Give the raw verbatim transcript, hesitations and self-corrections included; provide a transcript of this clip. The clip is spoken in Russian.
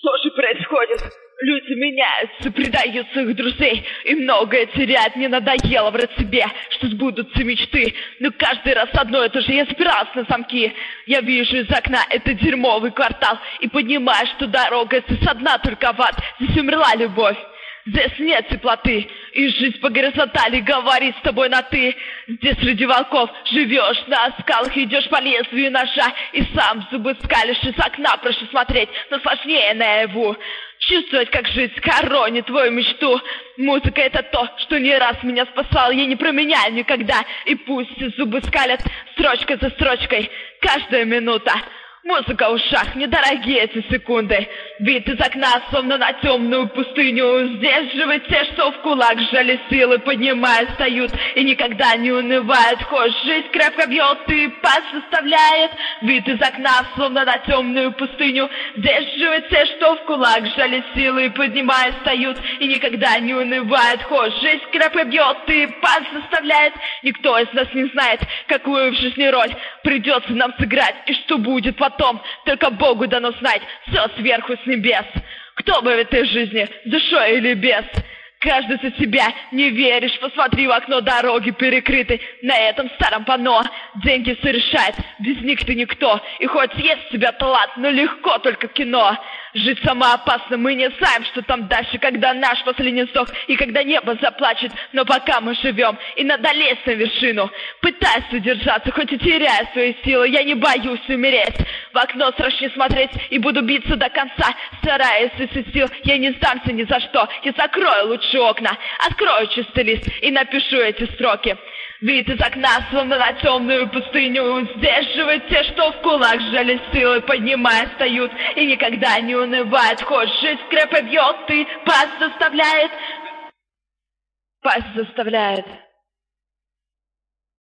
Что же происходит? Люди меняются, предают своих друзей, и многое теряют. Мне надоело врать себе, что сбудутся мечты. Но каждый раз одно и то же. Я спиралась на замки. Я вижу из окна этот дерьмовый квартал и понимаю, что дорога здесь одна только в ад. Здесь умерла любовь. Здесь нет теплоты, и жизнь по горизонтали говорит с тобой на «ты». Здесь среди волков живешь, на скалах идешь по лезвию ножа, и сам зубы скалишь из окна, прошу смотреть, но сложнее наяву. Чувствовать, как жизнь хоронит твою мечту. Музыка — это то, что не раз меня спасало, я не променяю никогда. И пусть зубы скалят строчка за строчкой, каждая минута. Музыка в ушах, недорогие эти секунды. Вид из окна, словно на темную пустыню. Здесь живут те, что в кулак сжали силы, поднимают, встают и никогда не унывают. Хоть жизнь крепко бьет и пас заставляет. Вид из окна, словно на темную пустыню. Здесь живут те, что в кулак сжали силы, поднимают, встают и никогда не унывают. Хоть жизнь крепко бьет и пас заставляет. Никто из нас не знает, какую в жизни роль придется нам сыграть и что будет потом. Только Богу дано знать все сверху с небес. Кто бы в этой жизни, душой или без? Каждый за себя не веришь. Посмотри в окно, дороги перекрыты на этом старом панно. Деньги все решает, без них ты никто. И хоть есть у тебя талант, но легко только кино. Жить сама опасно, мы не знаем, что там дальше, когда наш последний вздох и когда небо заплачет. Но пока мы живем, и надо лезть на вершину. Пытаюсь удержаться, хоть и теряю свои силы. Я не боюсь умереть. В окно страшнее смотреть, и буду биться до конца. Стараясь из сил, я не сдамся ни за что. Я закрою лучше окна, открою чистый лист и напишу эти строки. Вид из окна, словно на темную пустыню. Здесь живут те, что в кулак сжали силы, поднимая, встают и никогда не унывают. Хоть жизнь крепко бьет и пасть заставляет. Пасть заставляет.